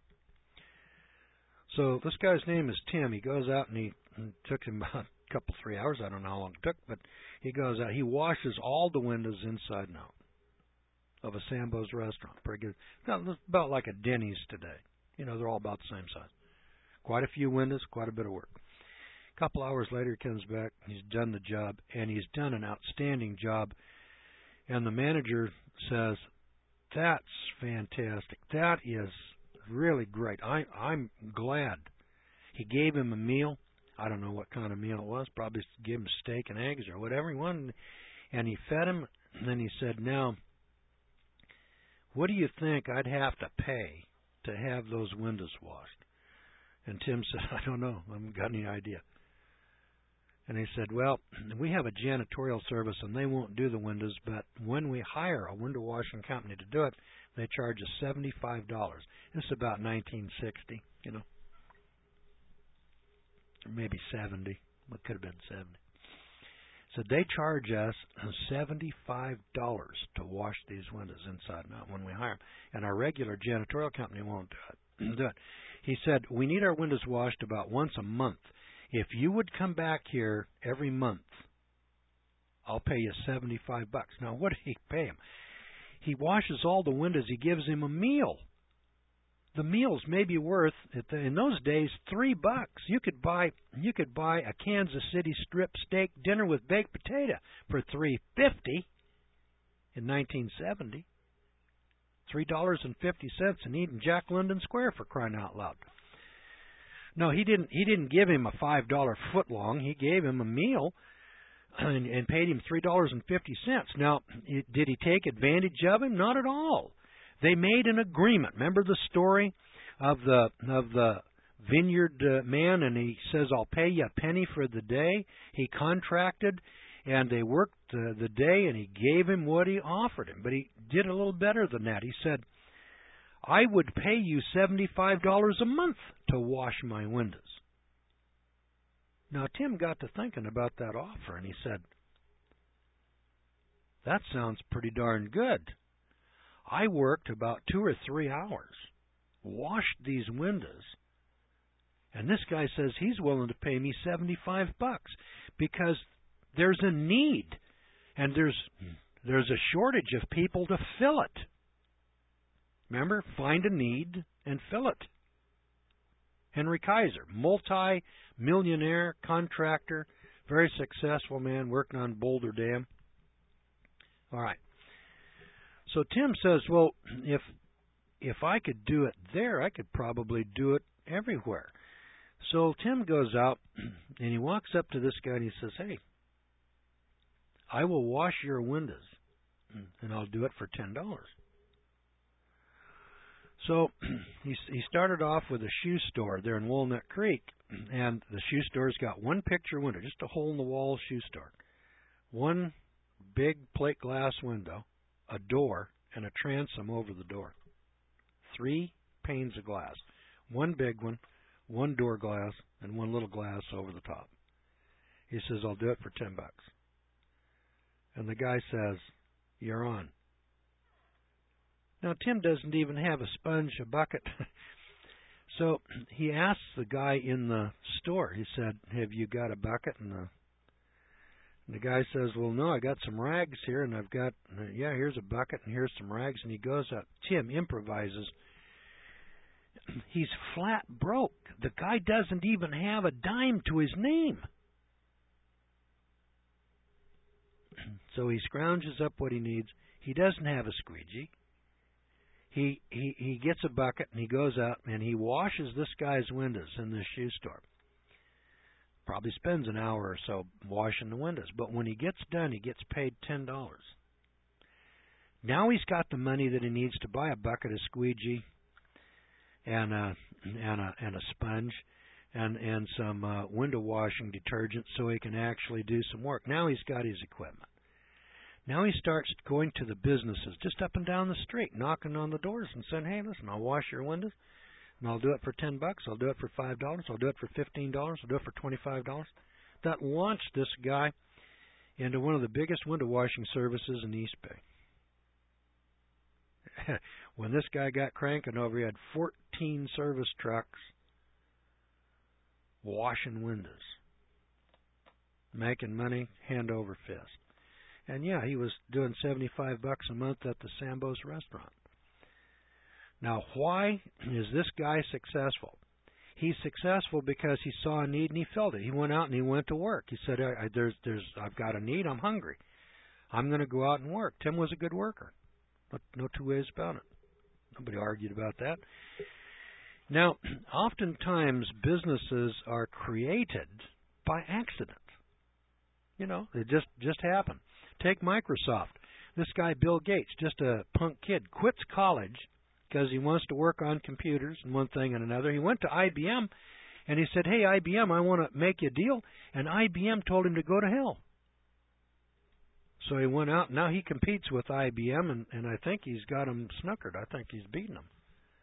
[SPEAKER 1] So this guy's name is Tim. He goes out, and it took him about a couple, 3 hours. I don't know how long it took, but he goes out. He washes all the windows inside and out of a Sambo's restaurant. Pretty good. It's about like a Denny's today. They're all about the same size. Quite a few windows, quite a bit of work. A couple hours later, he comes back. He's done the job, and he's done an outstanding job. And the manager says, "That's fantastic. That is really great. I'm glad." He gave him a meal. I don't know what kind of meal it was. Probably gave him steak and eggs or whatever he wanted. And he fed him. And then he said, "Now, what do you think I'd have to pay to have those windows washed?" And Tim said, "I don't know. I haven't got any idea." And he said, "Well, we have a janitorial service, and they won't do the windows, but when we hire a window washing company to do it, they charge us $75. This is about 1960, or maybe 70. It could have been 70. So they charge us $75 to wash these windows inside and out when we hire them. And our regular janitorial company won't do it. He said, "We need our windows washed about once a month. If you would come back here every month, I'll pay you $75. Now, what did he pay him? He washes all the windows. He gives him a meal. The meal's maybe worth, in those days, $3. You could buy a Kansas City strip steak dinner with baked potato for $3.50 in 1970. $3.50 and eating Jack London Square, for crying out loud. No, he didn't give him a $5 footlong. He gave him a meal and paid him $3.50. Now, did he take advantage of him? Not at all. They made an agreement. Remember the story of the vineyard man, and he says, "I'll pay you a penny for the day." He contracted, and they worked the day, and he gave him what he offered him. But he did a little better than that. He said, "I would pay you $75 a month to wash my windows." Now, Tim got to thinking about that offer, and he said, "That sounds pretty darn good. I worked about 2 or 3 hours, washed these windows, and this guy says he's willing to pay me $75 because there's a need, and there's a shortage of people to fill it. Remember, find a need and fill it. Henry Kaiser, multi-millionaire contractor, very successful man working on Boulder Dam. All right. So Tim says, well, if I could do it there, I could probably do it everywhere. So Tim goes out and he walks up to this guy and he says, hey, I will wash your windows and I'll do it for $10. So he started off with a shoe store there in Walnut Creek, and the shoe store's got one picture window, just a hole-in-the-wall shoe store. One big plate glass window, a door, and a transom over the door. 3 panes of glass. One big one door glass, and one little glass over the top. He says, I'll do it for $10. And the guy says, you're on. Now, Tim doesn't even have a sponge, a bucket. So he asks the guy in the store, he said, have you got a bucket? And the guy says, well, no, I got some rags here, and I've got, here's a bucket, and here's some rags. And he goes up. Tim improvises. He's flat broke. The guy doesn't even have a dime to his name. So he scrounges up what he needs. He doesn't have a squeegee. He gets a bucket and he goes out and he washes this guy's windows in this shoe store. Probably spends an hour or so washing the windows. But when he gets done, he gets paid $10. Now he's got the money that he needs to buy a bucket of squeegee and a sponge and some window washing detergent so he can actually do some work. Now he's got his equipment. Now he starts going to the businesses just up and down the street, knocking on the doors and saying, hey, listen, I'll wash your windows, and I'll do it for $10. I'll do it for $5. I'll do it for $15. I'll do it for $25. That launched this guy into one of the biggest window washing services in East Bay. When this guy got cranking over, he had 14 service trucks washing windows, making money hand over fist. And yeah, he was doing $75 a month at the Sambo's restaurant. Now, why is this guy successful? He's successful because he saw a need and he filled it. He went out and he went to work. He said, I've got a need. I'm hungry. I'm going to go out and work. Tim was a good worker. No two ways about it. Nobody argued about that. Now, oftentimes businesses are created by accident. You know, they just happen. Take Microsoft. This guy, Bill Gates, just a punk kid, quits college because he wants to work on computers and one thing and another. He went to IBM and he said, hey, IBM, I want to make you a deal. And IBM told him to go to hell. So he went out, and now he competes with IBM, and I think he's got him snookered. I think he's beaten him.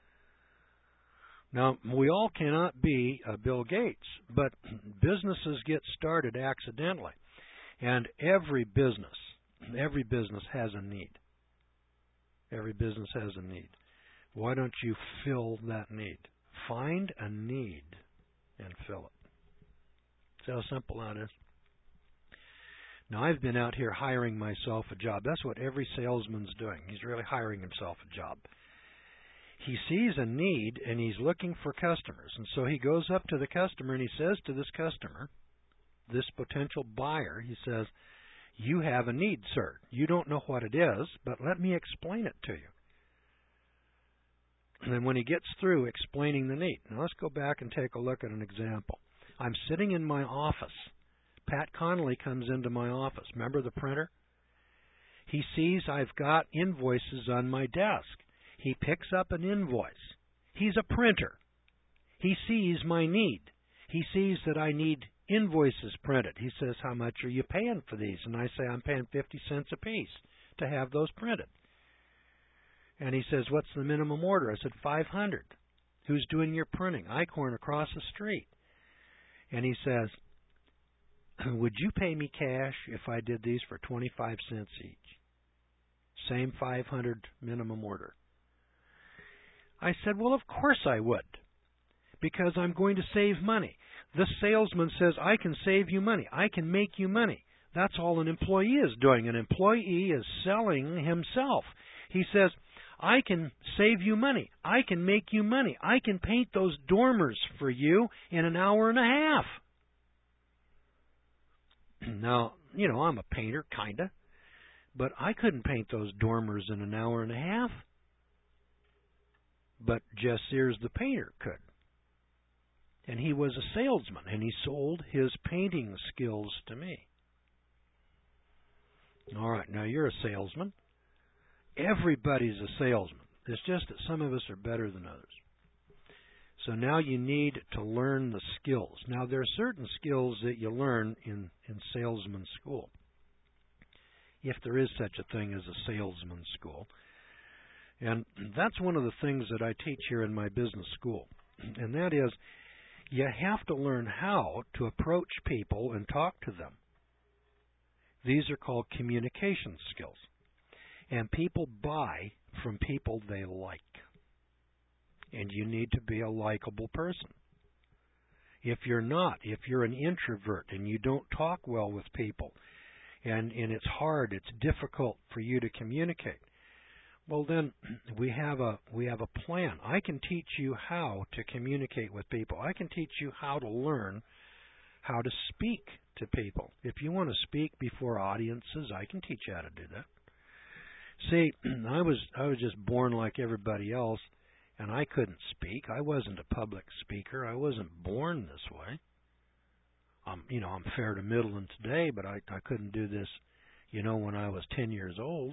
[SPEAKER 1] Now, we all cannot be Bill Gates, but businesses get started accidentally. And every business has a need. Every business has a need. Why don't you fill that need? Find a need and fill it. See how simple that is? Now, I've been out here hiring myself a job. That's what every salesman's doing. He's really hiring himself a job. He sees a need, and he's looking for customers. And so he goes up to the customer, and he says to this customer, this potential buyer, he says, you have a need, sir. You don't know what it is, but let me explain it to you. And then when he gets through explaining the need, now let's go back and take a look at an example. I'm sitting in my office. Pat Connolly comes into my office. Remember the printer? He sees I've got invoices on my desk. He picks up an invoice. He's a printer. He sees my need. He sees that I need invoices printed. He says, how much are you paying for these? And I say, I'm paying 50 cents a piece to have those printed. And he says, what's the minimum order? I said, 500. Who's doing your printing? Icorn across the street. And he says, would you pay me cash if I did these for 25 cents each? same 500 minimum order. I said, well, of course I would, because I'm going to save money. This salesman says, I can save you money. I can make you money. That's all an employee is doing. An employee is selling himself. He says, I can save you money. I can make you money. I can paint those dormers for you in an hour and a half. Now, I'm a painter, kind of, but I couldn't paint those dormers in an hour and a half. But Jess Sears, the painter, could. And he was a salesman, and he sold his painting skills to me. All right, now you're a salesman. Everybody's a salesman. It's just that some of us are better than others. So now you need to learn the skills. Now, there are certain skills that you learn in salesman school, if there is such a thing as a salesman school. And that's one of the things that I teach here in my business school. And that is, you have to learn how to approach people and talk to them. These are called communication skills. And people buy from people they like. And you need to be a likable person. If you're not, if you're an introvert and you don't talk well with people, and it's hard, it's difficult for you to communicate, well then we have a plan. I can teach you how to communicate with people. I can teach you how to learn how to speak to people. If you want to speak before audiences, I can teach you how to do that. See, I was just born like everybody else, and I couldn't speak. I wasn't a public speaker. I wasn't born this way. I'm fair to middling today, but I couldn't do this, when I was 10 years old.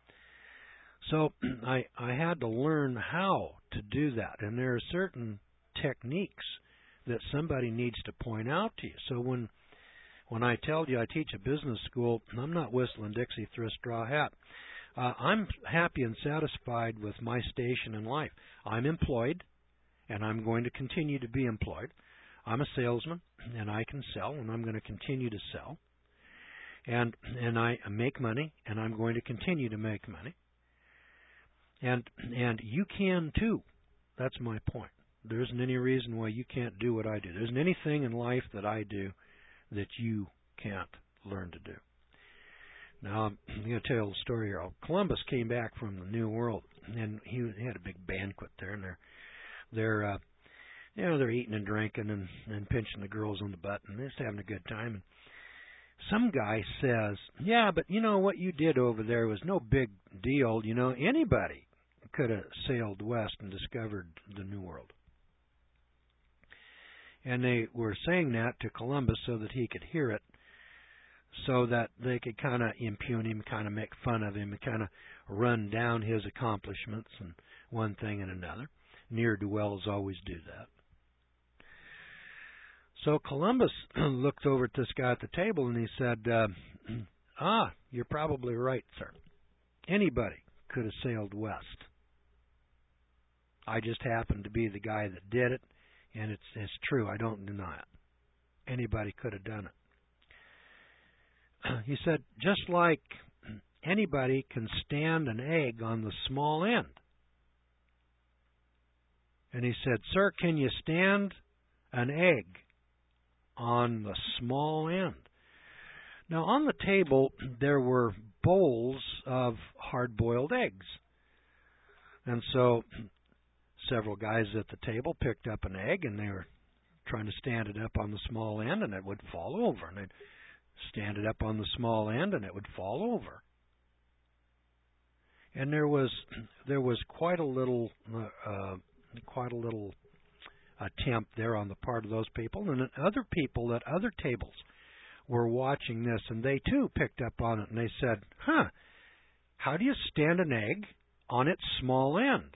[SPEAKER 1] So I had to learn how to do that, and there are certain techniques that somebody needs to point out to you. So when I tell you I teach a business school, I'm not whistling Dixie through a straw hat. I'm happy and satisfied with my station in life. I'm employed, and I'm going to continue to be employed. I'm a salesman, and I can sell, and I'm going to continue to sell. And I make money, and I'm going to continue to make money. And you can too. That's my point. There isn't any reason why you can't do what I do. There isn't anything in life that I do that you can't learn to do. Now, I'm going to tell you a little story here. Columbus came back from the New World, and he had a big banquet there, and they're eating and drinking and pinching the girls on the butt, and they're just having a good time. And some guy says, yeah, but what you did over there was no big deal. Anybody could have sailed west and discovered the New World. And they were saying that to Columbus so that he could hear it, so that they could kind of impugn him, kind of make fun of him, and kind of run down his accomplishments and one thing and another. Ne'er-do-wells always do that. So Columbus looked over at this guy at the table and he said, you're probably right, sir. Anybody could have sailed west. I just happened to be the guy that did it, and it's true. I don't deny it. Anybody could have done it. He said, just like anybody can stand an egg on the small end. And he said, sir, can you stand an egg on the small end? Now, on the table, there were bowls of hard-boiled eggs. And so several guys at the table picked up an egg, and they were trying to stand it up on the small end, and it would fall over. And they'd stand it up on the small end, and it would fall over. And there was quite a little attempt there on the part of those people, and other people at other tables were watching this, and they too picked up on it, and they said, how do you stand an egg on its small end?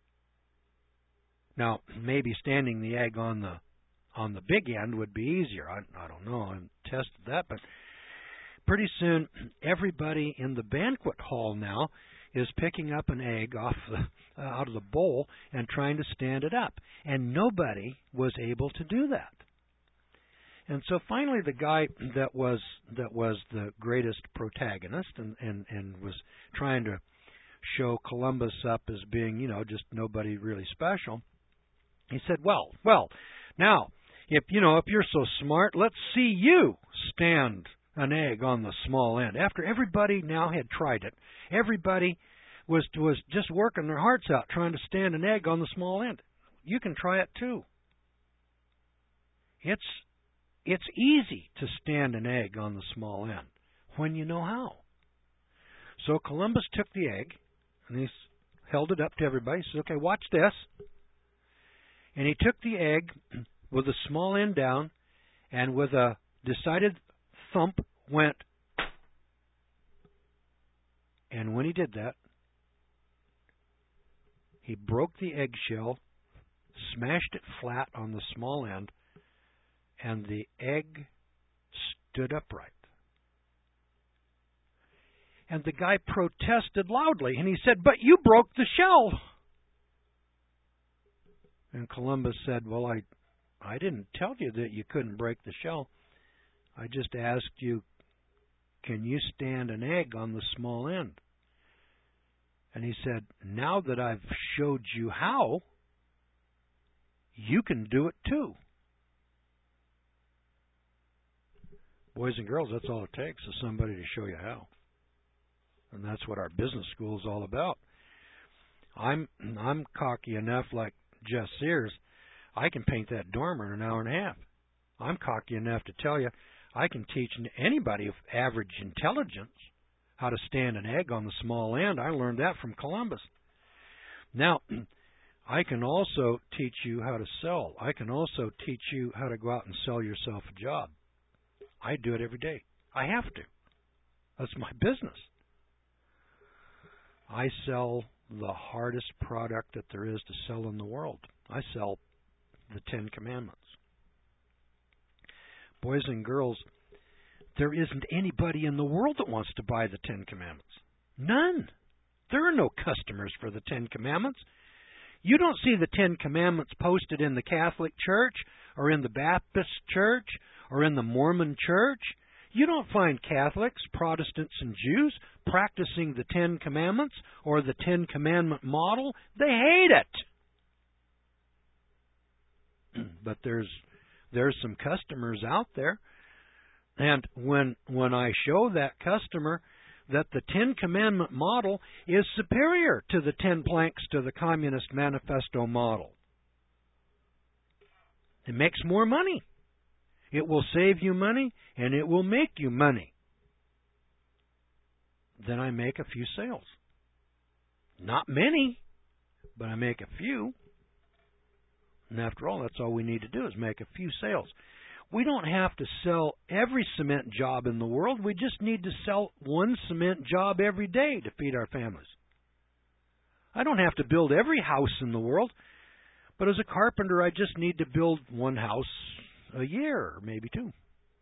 [SPEAKER 1] Now, maybe standing the egg on the big end would be easier. I don't know. I haven't tested that, but pretty soon everybody in the banquet hall now is picking up an egg out of the bowl and trying to stand it up, and nobody was able to do that. And so finally, the guy that was the greatest protagonist and was trying to show Columbus up as being, just nobody really special. He said, well, now, if you're so smart, let's see you stand an egg on the small end. After everybody now had tried it, everybody was just working their hearts out trying to stand an egg on the small end. You can try it too. It's easy to stand an egg on the small end when you know how. So Columbus took the egg and he held it up to everybody. He said, okay, watch this. And he took the egg with the small end down and with a decided thump went. And when he did that, he broke the eggshell, smashed it flat on the small end, and the egg stood upright. And the guy protested loudly, and he said, but you broke the shell. And Columbus said, well, I didn't tell you that you couldn't break the shell. I just asked you, can you stand an egg on the small end? And he said, now that I've showed you how, you can do it too. Boys and girls, that's all it takes is somebody to show you how. And that's what our business school is all about. I'm cocky enough, like Jess Sears, I can paint that dormer in an hour and a half. I'm cocky enough to tell you I can teach anybody of average intelligence how to stand an egg on the small end. I learned that from Columbus. Now, I can also teach you how to sell. I can also teach you how to go out and sell yourself a job. I do it every day. I have to. That's my business. I sell the hardest product that there is to sell in the world. I sell the Ten Commandments. Boys and girls, there isn't anybody in the world that wants to buy the Ten Commandments. None. There are no customers for the Ten Commandments. You don't see the Ten Commandments posted in the Catholic Church or in the Baptist Church or in the Mormon Church. You don't find Catholics, Protestants, and Jews practicing the Ten Commandments or the Ten Commandment model. They hate it. But there's some customers out there. And when I show that customer that the Ten Commandment model is superior to the 10 planks to the Communist Manifesto model, it makes more money. It will save you money, and it will make you money. Then I make a few sales. Not many, but I make a few. And after all, that's all we need to do is make a few sales. We don't have to sell every cement job in the world. We just need to sell one cement job every day to feed our families. I don't have to build every house in the world, but as a carpenter, I just need to build one house a year, or maybe two.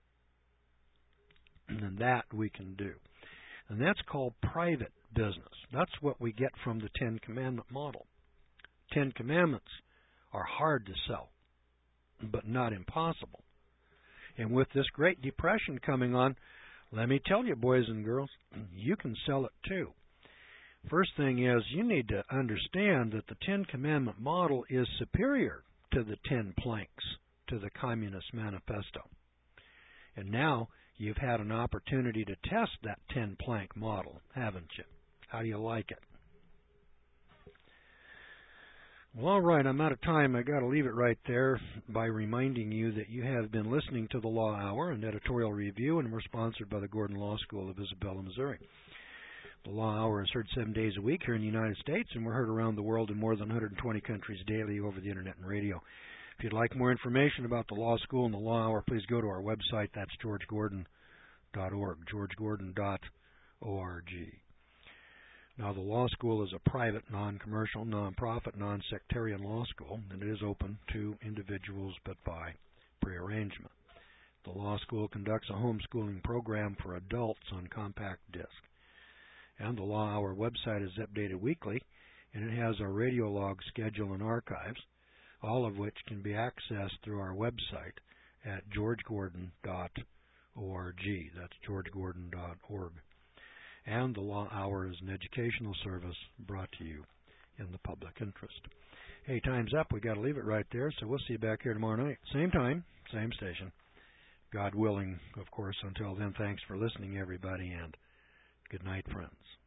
[SPEAKER 1] And that we can do. And that's called private business. That's what we get from the Ten Commandment model. 10 Commandments are hard to sell, but not impossible. And with this Great Depression coming on, let me tell you, boys and girls, you can sell it too. First thing is, you need to understand that the Ten Commandment model is superior to the 10 planks to the Communist Manifesto. And now you've had an opportunity to test that 10-plank model, haven't you? How do you like it? Well, all right, I'm out of time. I got to leave it right there by reminding you that you have been listening to the Law Hour, an editorial review, and we're sponsored by the Gordon Law School of Isabella, Missouri. The Law Hour is heard 7 days a week here in the United States, and we're heard around the world in more than 120 countries daily over the Internet and radio. If you'd like more information about the Law School and the Law Hour, please go to our website. That's georgegordon.org, georgegordon.org. Now, the Law School is a private, non-commercial, non-profit, non-sectarian law school, and it is open to individuals but by prearrangement. The Law School conducts a homeschooling program for adults on compact disc. And the Law Hour website is updated weekly, and it has our radio log schedule and archives, all of which can be accessed through our website at georgegordon.org. That's georgegordon.org. and the Law Hour is an educational service brought to you in the public interest. Hey, time's up. We got to leave it right there, so we'll see you back here tomorrow night. Same time, same station. God willing, of course. Until then, thanks for listening, everybody, and good night, friends.